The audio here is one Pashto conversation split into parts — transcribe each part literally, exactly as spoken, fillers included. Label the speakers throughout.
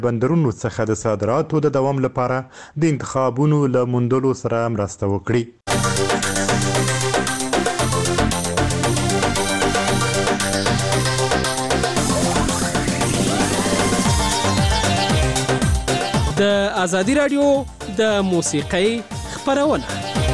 Speaker 1: بندرونو څخه د صادراتو د دوام لپاره د انتخابونو له موندلو سره مرسته وکړي.
Speaker 2: د ازادي راډیو د موسیقۍ خپرونه.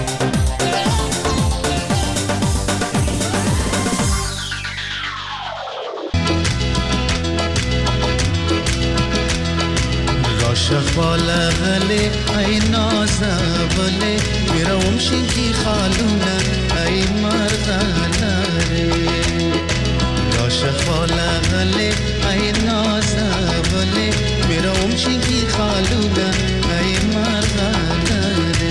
Speaker 3: شخواله غلی ای نازوله میروم شنکی خالونه ای مرغلاره یا شخواله غلی ای نازوله میروم شنکی خالونه ای مرغلاره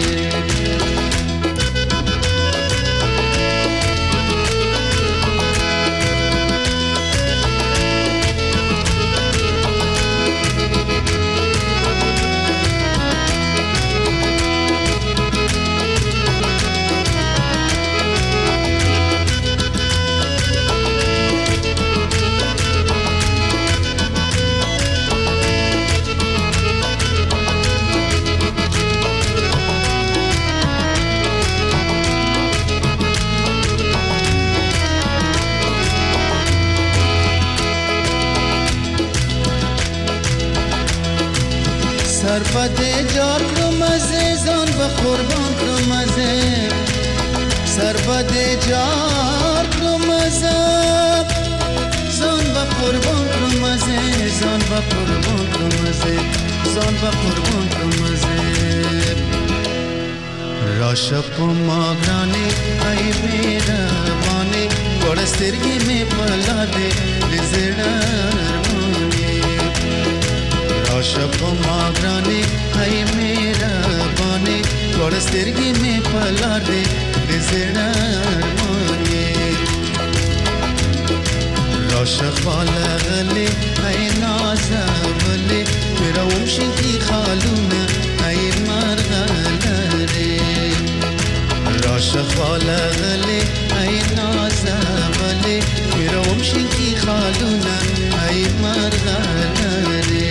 Speaker 3: سرپده جار کرم عزیزان و قربان کرم عزیز سرپده جار کرم عزیزان و قربان کرم عزیزان و قربان کرم عزیزان و قربان کرم عزیز راشپ ماغرانی ای میربانی گوڑسترگی میں پلا دے لزڑر شب ماغرانی ای میربانی گوڑسترگی میں پلا دے بزڑر مانی راشق والا غلی ای نازولی میرا ومشنکی خالون ای مرغلری راشق والا غلی ای نازولی میرا ومشنکی خالون ای مرغلری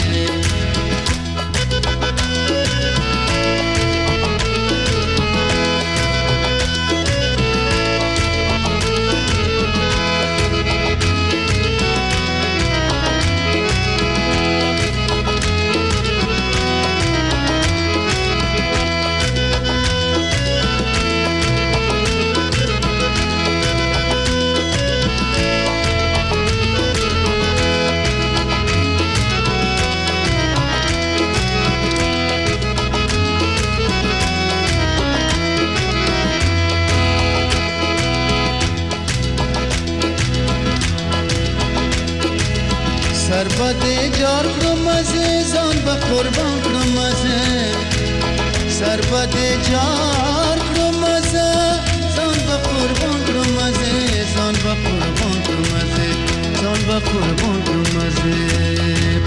Speaker 3: سربده جار کرم عزیزان و قربان کرم عزیز سربده جار کرم عزیزان و قربان کرم عزیزان و قربان کرم عزیزان و قربان کرم عزیز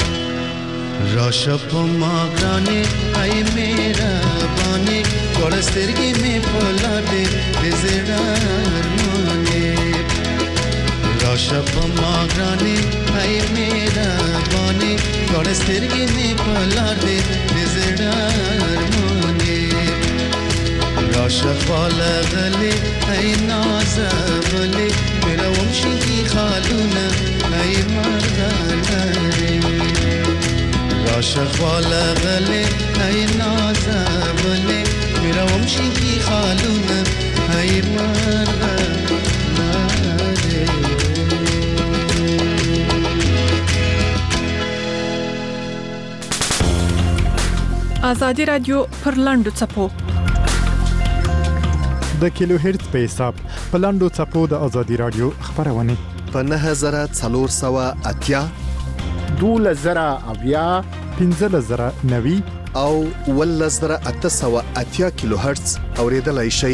Speaker 3: راشپ ماغرانی ای میربانی گوڑسترگی میں پلا دے بزڑر مانی راشپ ماغرانی ای میربانی گوڑسترگی میں پلا دے بزڑر مانی راشق والا غلی ای نازولی میرا ومشنکی خالون ای مرغلری راشق والا غلی ای نازولی میرا ومشنکی خالون ای مرغلری
Speaker 4: ازادي رادیو پر لاندو چپو
Speaker 1: د کیلو هرتز په حساب په لاندو چپو د ازادي رادیو خبرونه
Speaker 5: په نه زره څلور سوه اتیا
Speaker 6: دوله زره اویا
Speaker 1: پنځه زره نوي
Speaker 5: او ول زره اته سوه اتیا کیلو هرتز اوریدلای شي.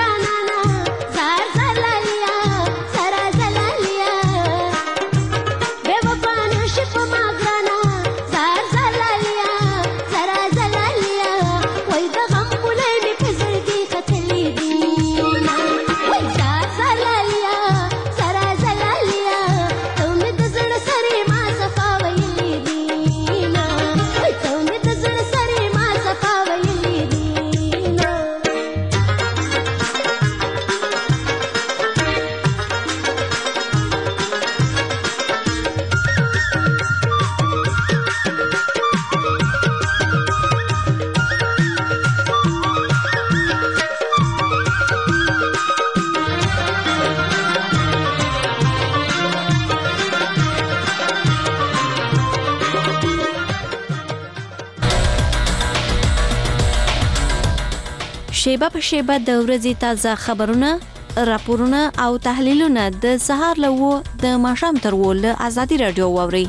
Speaker 7: شیبه په شیبه د ورځې تازه خبرونه، راپورونه او تحلیلونه د سهار له و د ماښام تر و له ازادي راډیو واورئ.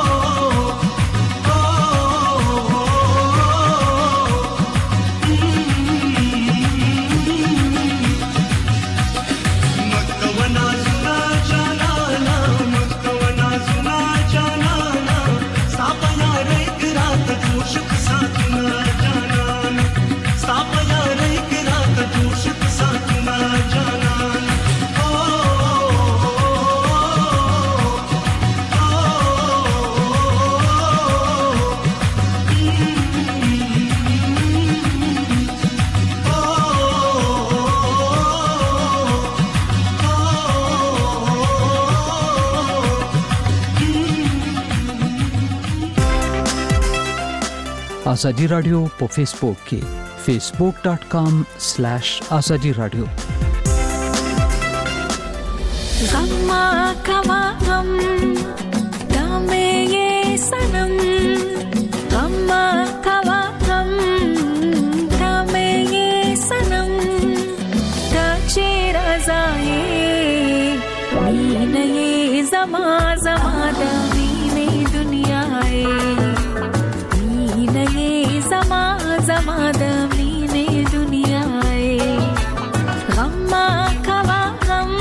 Speaker 3: Mm-hmm.
Speaker 8: ازادي رادیو په فیسبوک کې facebook dot com slash azadi radio
Speaker 9: غما کما غم دامه یہ سنم غما کما غم دامه یہ سنم تا چیر ازائے مین یہ زما زما دامین دنیا ہے مین یہ زما زما دامین دنیا ہے غما کما غم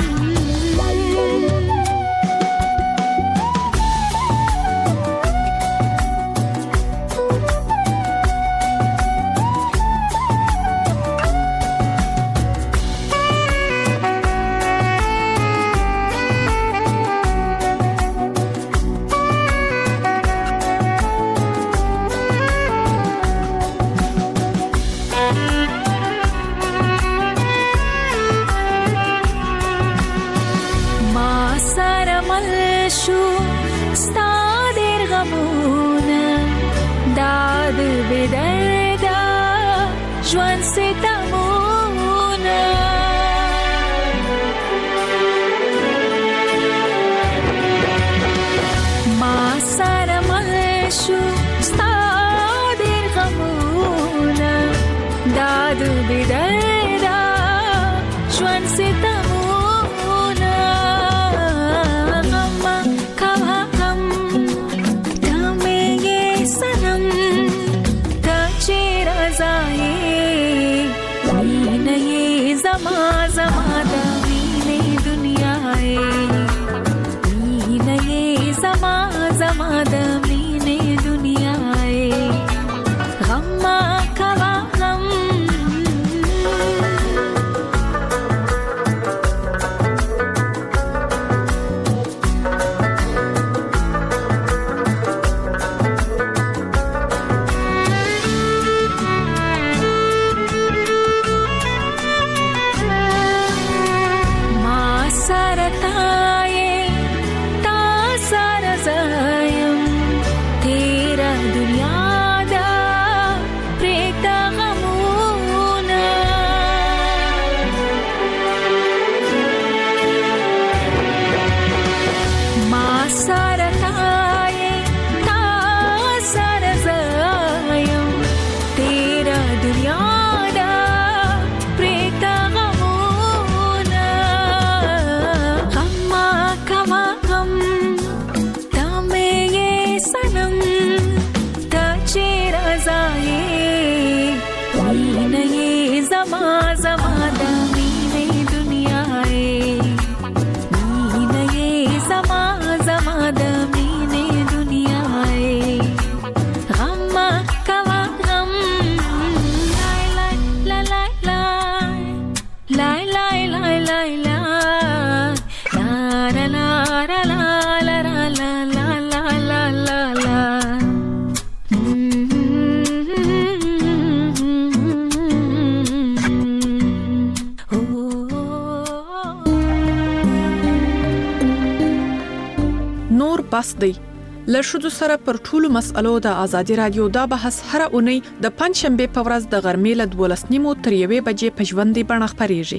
Speaker 4: بس دی له شذو سره پر ټولو مسألو د ازادي رادیو دا بحث هر اونۍ د پنځ شنبه په ورځ د غرمې له دولس نیمو تر یوې بجې په ژوندۍ بڼه خپرېږي.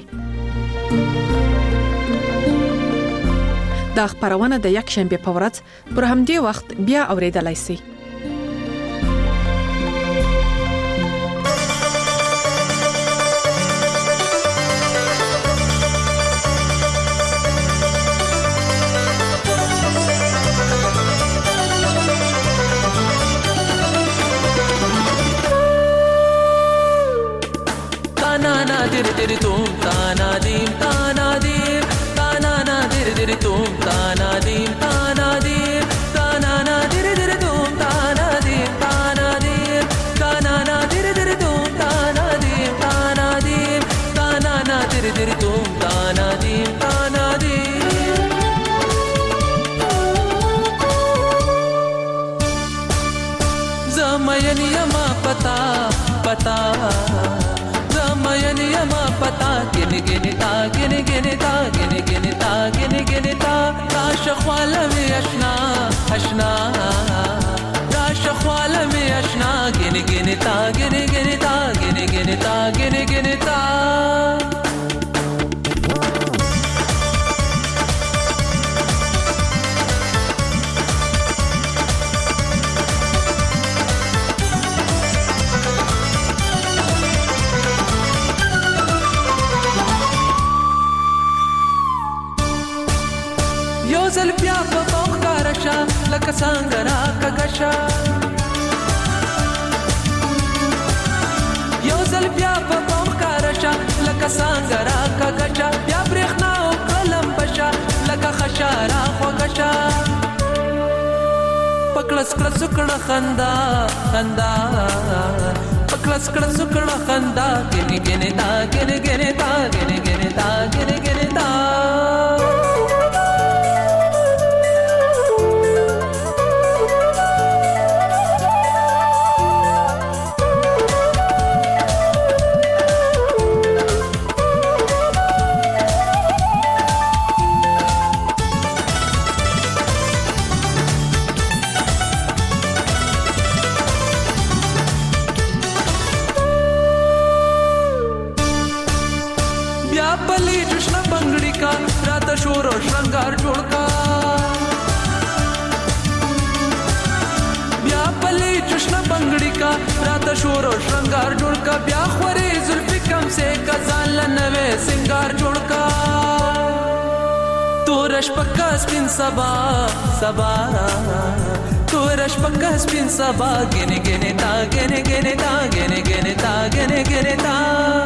Speaker 4: دا خبرونه د یک شنبه په ورځ پر همدې وخت بیا اوریدلای شئ.
Speaker 10: dir dir tum tana dim tana dim tana na dir dir tum tana dim tana dim tana na dir dir tum tana dim tana dim tana na dir dir tum tana dim tana dim tana na dir dir tum tana dim tana dim zamayani yama pata pata zamayani yama pata gine gine ta gine gine ta gine gine ta gine gine ta rash khwala me ashna ashna rash khwala me ashna gene gene ta gene gene ta gene gene ta gene gene ta یوزل بیا په فوق کارشا لکه څنګه را کګشا یوزل بیا په فوق کارشا لکه څنګه را کګشا بیا برېښنا او قلم بشا لکه خشارا خوګشا پکړس کړه سکړه خندا خندا پکړس کړه سکړه خندا ګنې ګنې تا ګنې ګنې تا ګنې ګنې تا ګنې ګنې تا شور او شنګار جوړ کا بیا پلي جشن بنگړي کا رات شور او شنګار جوړ کا بیا خوري زلفي کم سے کزان لنوي سنگار جوړ کا تورش پکا سپین سبا سبا تورش پکا سپین سبا گنه گنه تا گنه گنه تا گنه گنه تا گنه گنه تا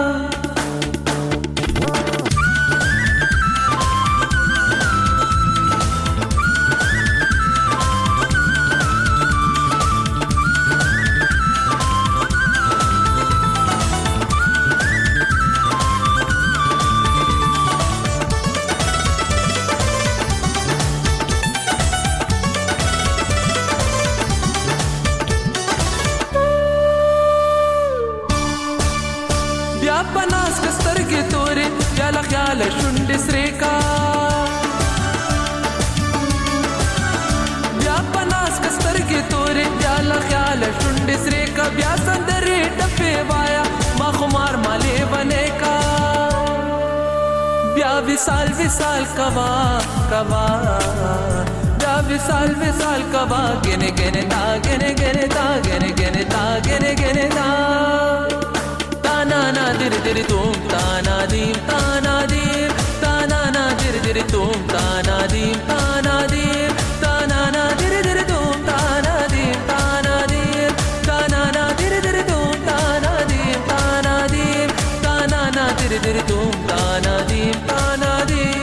Speaker 10: خیال شونډې سرې کا بیا پناس کسترګې تورې بیا له خیال شونډې سرې کا بیا سندرې ټپې وایا ما خمار مالې بنې کا بیا وصال وصال کوا کوا بیا وصال وصال کوا ګنې ګنې تا ګنې ګنې تا ګنې ګنې تا ګنې ګنې تا تانا نا دیر دیر توم تانا دیم تانا دیم تانا نا دیر دیر توم تانا دیم تانا دیم تانا نا دیر دیر توم تانا دیم تانا دیم تانا نا دیر دیر توم تانا دیم تانا دیم تانا نا دیر دیر توم تانا دیم تانا دیم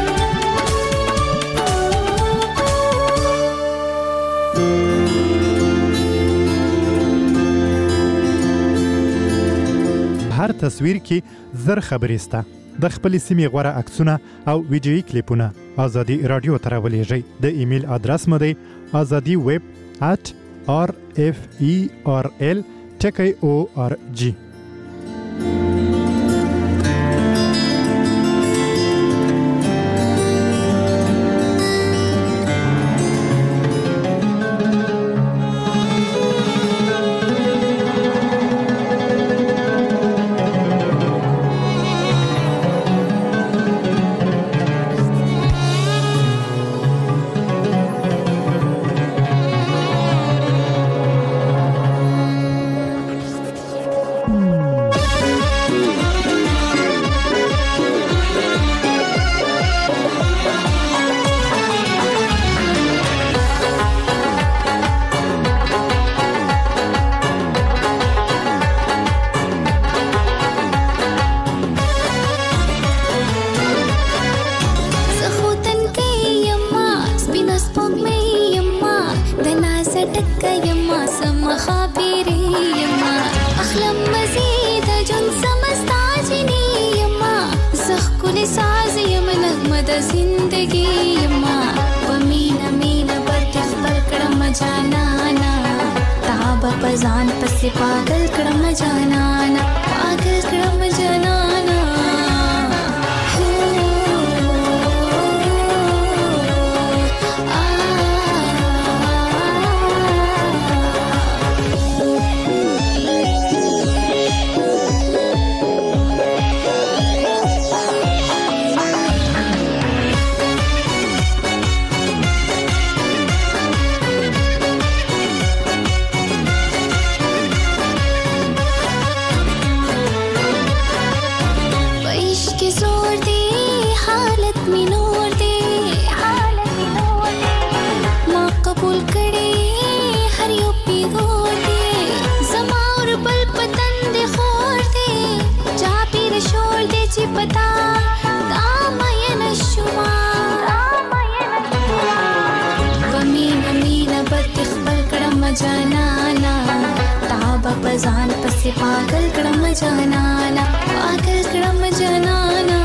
Speaker 1: هر تصویر کې زر خبرې سته د خپلې سیمې غوره عکسونه او ویډیویي کلیپونه ازادي رادیو ته راولېږئ د ایمیل ادرس مو دی ازادي ویب at r f e r l ټکی او ار جی
Speaker 9: ځان پسې پاگل کړم جانانا پاگل کړم جانانا पजान पसे पागल कड़म जनाना पागल कड़म जनाना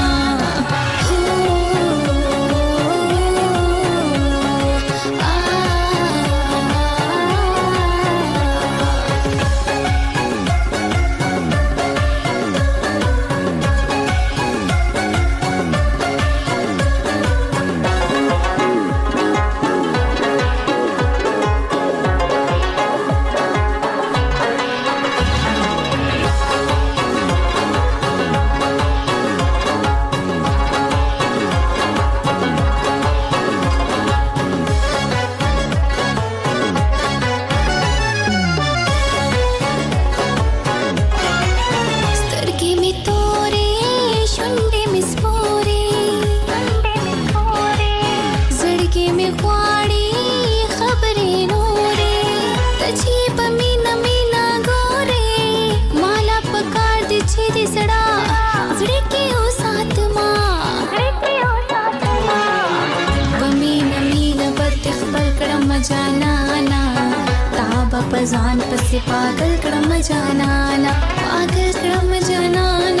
Speaker 9: पजान पसे पागल कड़म जनाना पागल कड़म जनाना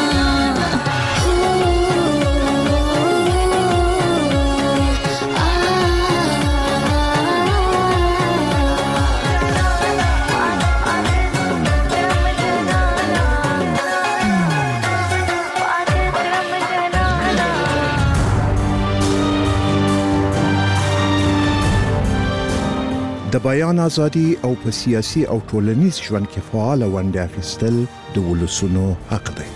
Speaker 5: د بیان ازادي او په سیاسي او ټولنیز ژوند کې فعال ونډه اخیستل د ولسونو حق دی.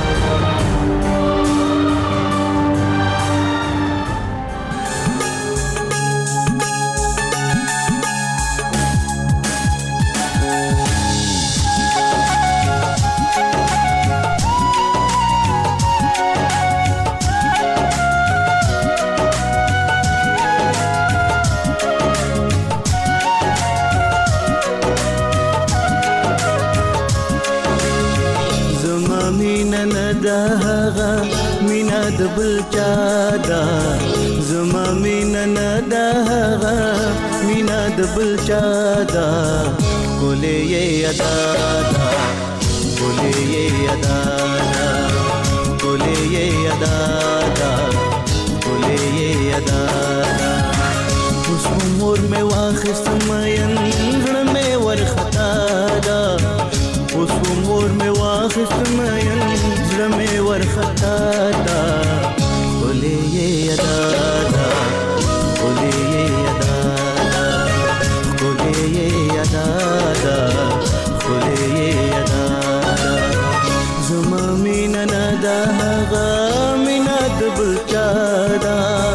Speaker 3: مینا د بل چا دا زما مینا نه دا مینا د بل چا دا ګولې یې ادا دا ګولې یې ادا دا ګولې یې ادا دا ګولې یې ادا دا اوس مور مې واخست مېن غړ مې ورختا دا اوس مور مې واخست مېن غړ مې ورختا دا ګولې یې ادا دا ګولې یې ادا دا ګولې یې ادا دا ګولې یې ادا دا زما مینا نه دا غا مینا د بل چا دا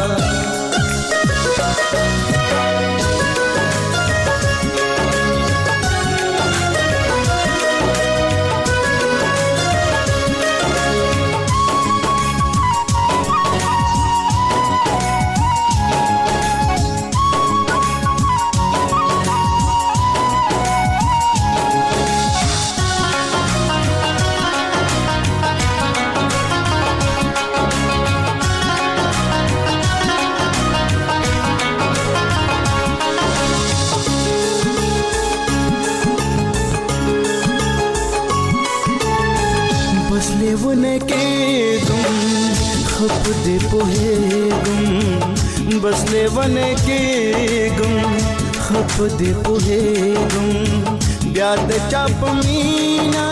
Speaker 3: लेवने के गुम खप दे पोहे गुम बस लेवने के गुम खप दे पोहे गुम ब्याद चाप मीना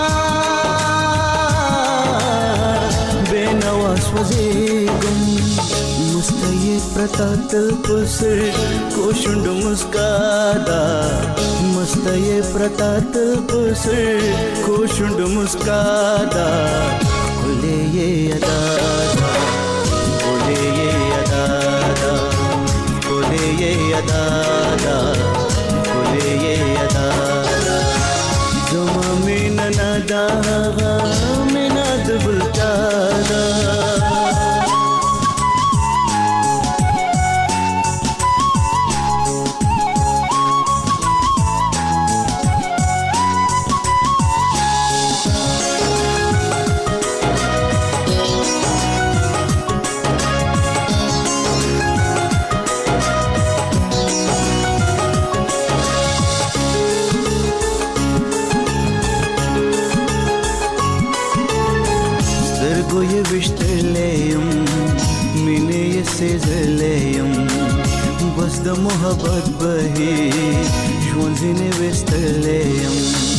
Speaker 3: बेनवास वजे गुम मुस्तये प्रतातल पुसर कोशुंड मुस्कादा मस्तये प्रतातल पुसर कोशुंड मुस्कादा बोले ये अदा बोले ये अदा बोले ये अदा बोले ये अदा जुमा मीना नदा मीना दुबलता سترګو یې وشتلې یم مینې یې سېزلې یم بس د محبت بهي ژوند ځینې وستلې یم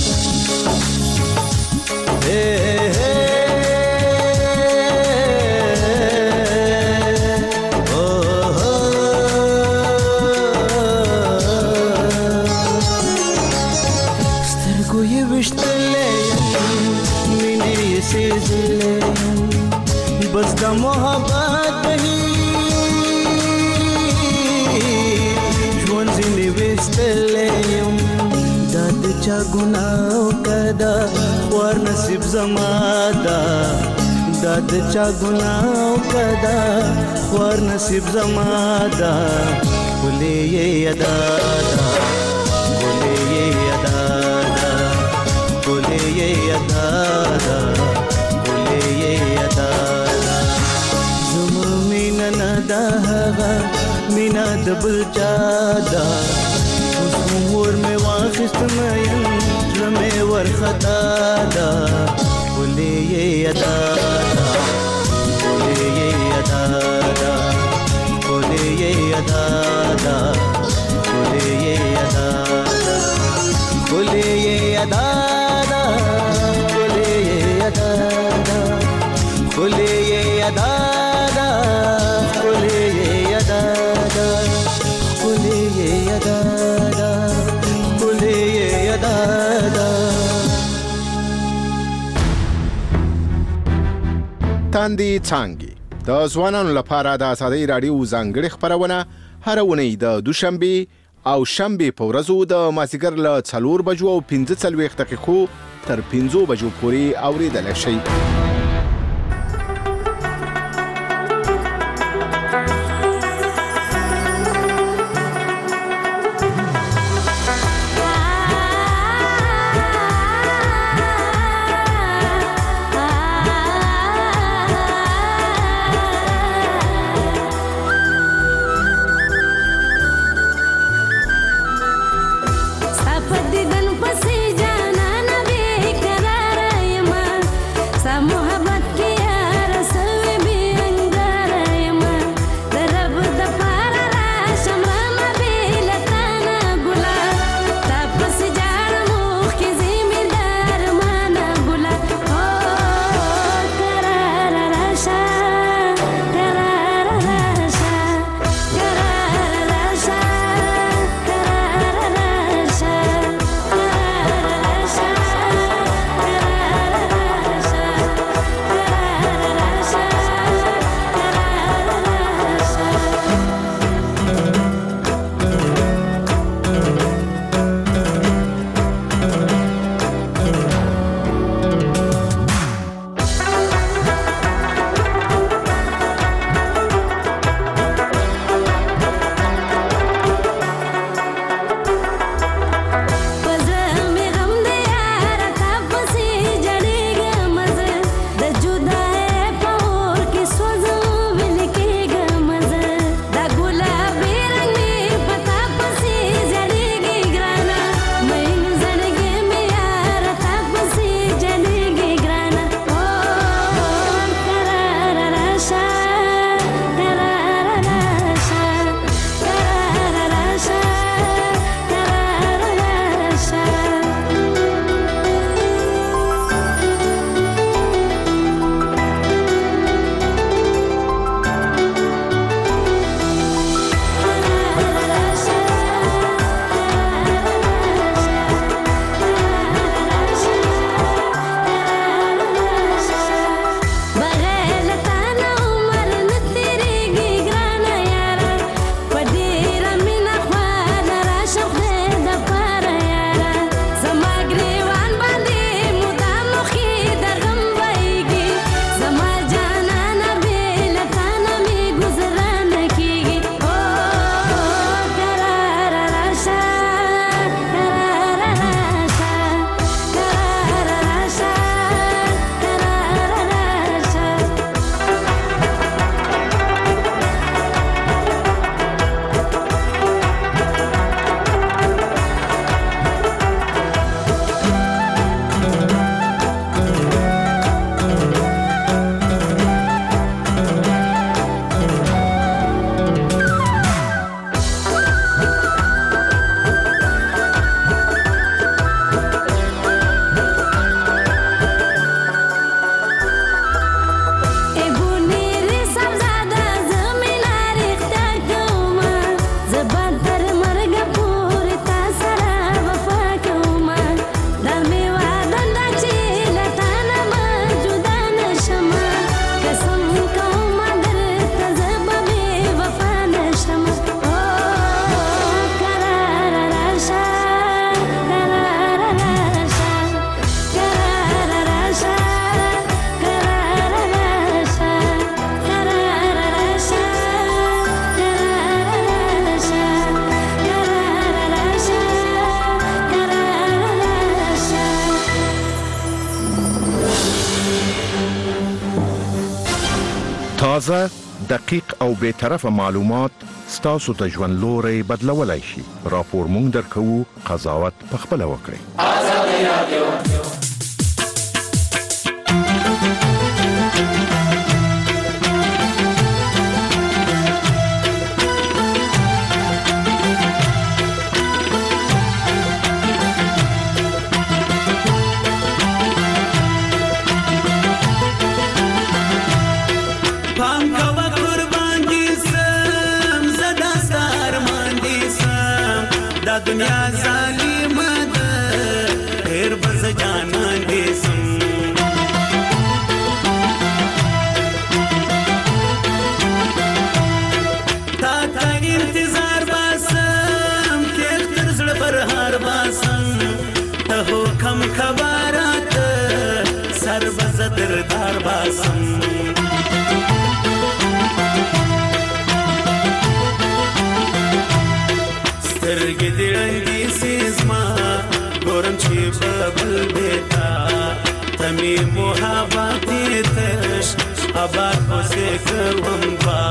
Speaker 3: سترګو یې وشتلې یم مینې یې سېزلې یم بس د محبت بهي ژوند ځینې وستلې یم دا د چا ګناه کده ور نصیب زما دا دا د چا ګناه کده ور نصیب زما دا ګلې یې ادا دا ګلې یې ادا دا ګلې یې ادا دا ګلې یې ادا دا زما مینا نه دا هغه مینا د بل چا دا اوس مور مې واخیست مین زړه مې ورخطا دا ګلې یې ادا دا ګلې یې ادا دا ګلې یې ادا دا ګلې یې ادا دا ګلې یې ادا دا ګلې یې ادا دا ګلې یې ادا دا ګلې یې ادا دا ګلې یې ادا دا ګلې یې ادا دا
Speaker 6: تاندې څانګې د ځوانانو لپاره د ازادۍ راډیو ځانګړې خبرونه هر اونۍ د دوشنبه او شنبه په ورځو د مازیګر له څلور بجو او پنځه څلوېښت دقیقو تر پنځو بجو پورې اورېدلی شئ.
Speaker 9: Samu
Speaker 5: تازه، دقیق او بے طرفه معلومات ستاسو ته ژوند لوري بدلولای شي. راپور مونږ درکو، قضاوت پخپله وکړئ. آزادي رادیو.
Speaker 3: दुनिया जालिम द ढेर बस जाना देसम ता का इंतजार बासम के तरजड़ पर हार बासम तहो खम खबरात सर बस दरदार बासम سترګې دې رنګې سیزما ګورم چې ببل بیتا تمې محبتې تش آباد پسې کوم با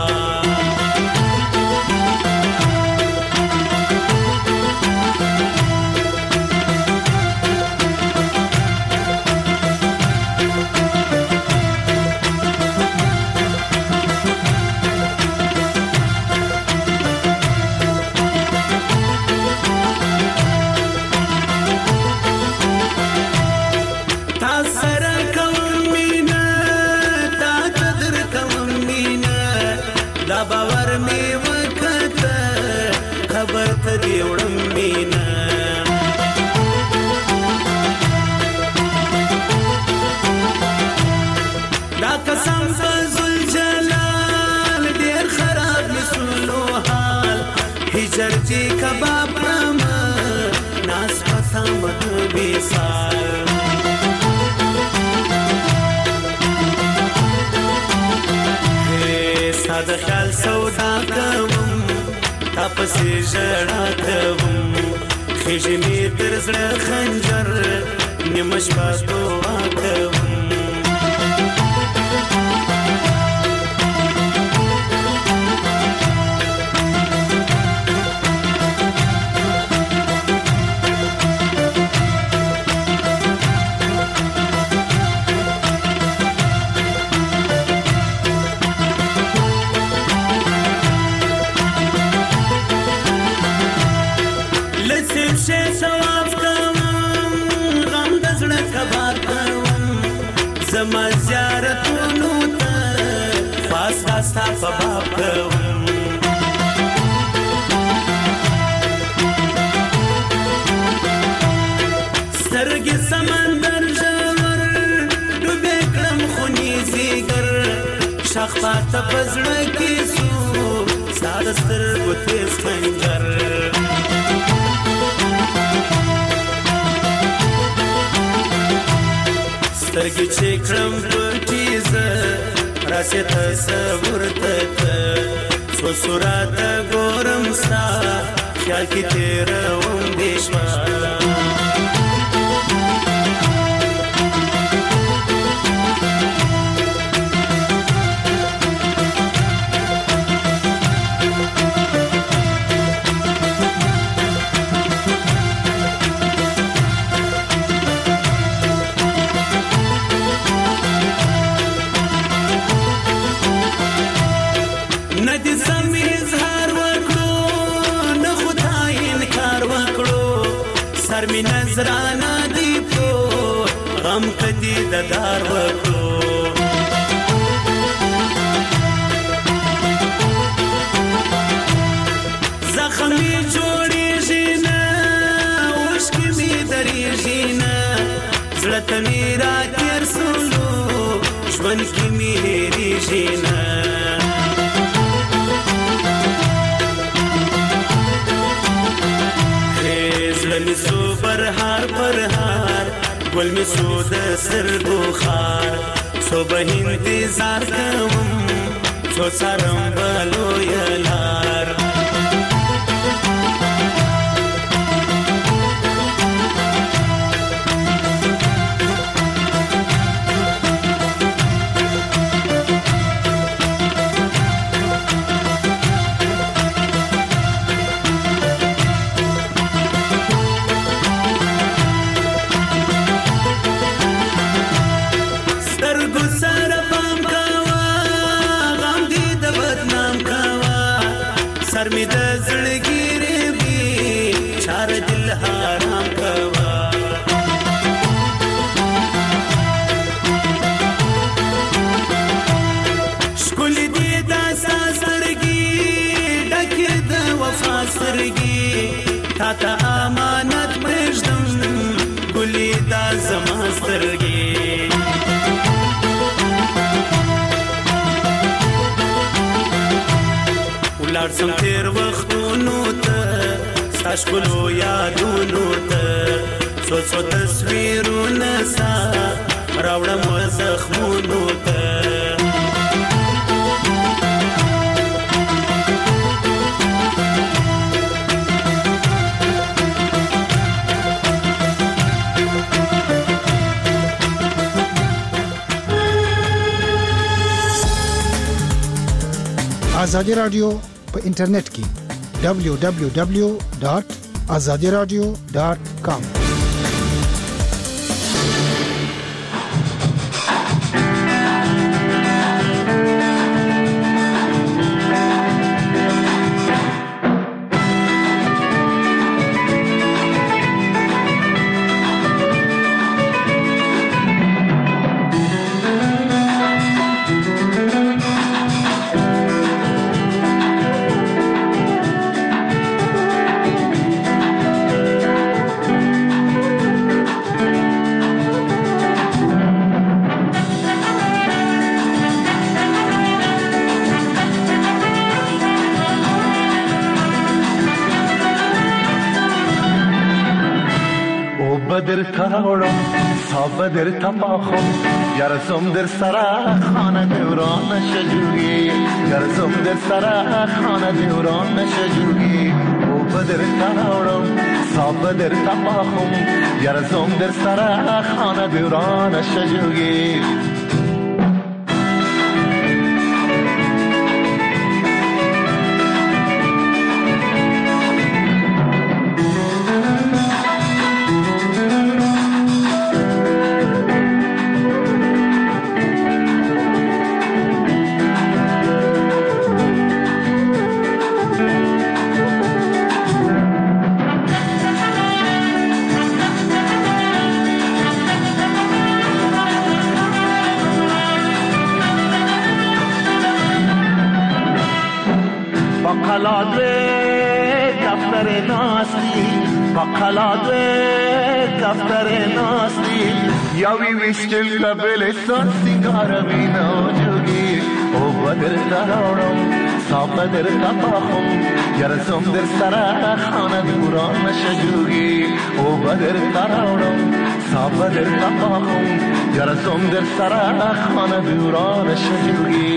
Speaker 3: चर्ची कबाब रामा नास पता मत बेसार हे सादा ख्याल सौदा कवम तापसी जड़ा कवम खिजमी तरजड़ खंजर निमश पास दुआ कवम زما زیارتونو ته خاص خاص تا په باب کوم سترګې سمندر ژور ډوبې کړم خونې زیګر شاخ پاته په زړه کې سو ستا د سترګو تیز خنجر سترګې چې کړم پټې زه راسې تصور ته څو صورته ګورم ستا خیال کې تېروم دې شپه می نظرانا دی تو غم کدی ددار وکړو زخمی جوړیږي نه اوښکې می درېږي نه زړه ته مې راتېر سولو ژوند کې مې هېرېږي نه می سو پر هار پر هار گل می سو د سترګو خار سو به انتظار کوم څو سرم بلو یلار سر می د زړګیری وی چار دل حرام کوا شکل دی دا ساسرګي ډکه د وفا سرګي تا ته امانت پرېږدم ګلې دا زما سترګې ولاړ سم تېر وختونو ته ستا ښکلو یادونو ته څو څو تصویرونه ستا راوړم زخمونو ته
Speaker 11: آزادی رادیو په انټرنیټ کې دبلیو دبلیو دبلیو ډاټ آزادي رادیو ډاټ کام
Speaker 12: بدر تراوړم صاحب بدر تپاخم یارسم در سرا خانه دوران شجوگی یارسم در سرا خانه دوران شجوگی او بدر تراوړم صاحب بدر تپاخم یارسم در سرا خانه دوران شجوگی یاوی وشتل قبل سان سنگار وینا جوگی او بدر تراوړم صاحب بدر تپاخم یارسم در سرا خانه دوران شجوگی او بدر تراوړم صاحب بدر تپاخم یارسم در سرا خانه دوران شجوگی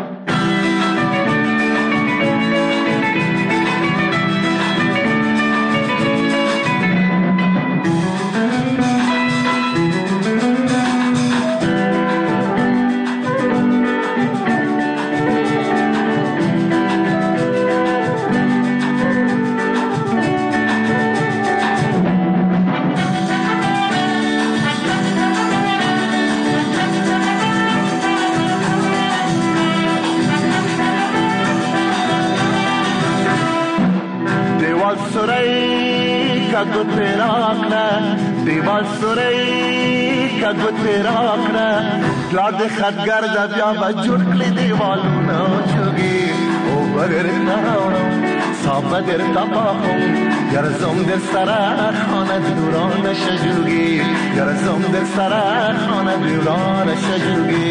Speaker 12: کدو تیرا کړه دیوال سورې کدو تیرا کړه لاد خدګر د بیا به جوړ کړی دیوالونه چوغي او بدر تراوړم صاحب بدر تپاخم یارسم در سرا خانه دوران شجوگی یارسم در سرا خانه دوران شجوگی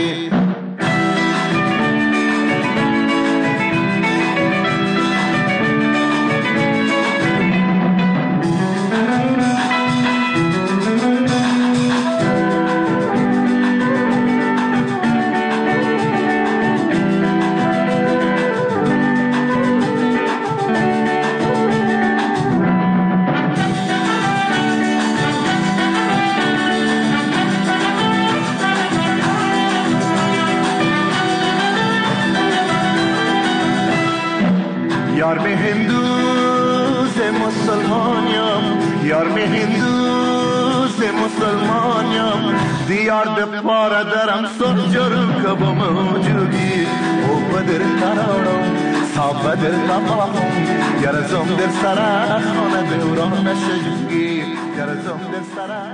Speaker 12: یار میں ہندو سے مسلمانیم یار میں ہندو سے مسلمانیم دیار د پارا درم سر جرم کب موجودی او بدر تراوړم صعب در تفاهم يرزم در سرا خانه دوران نشجوگی يرزم در سرا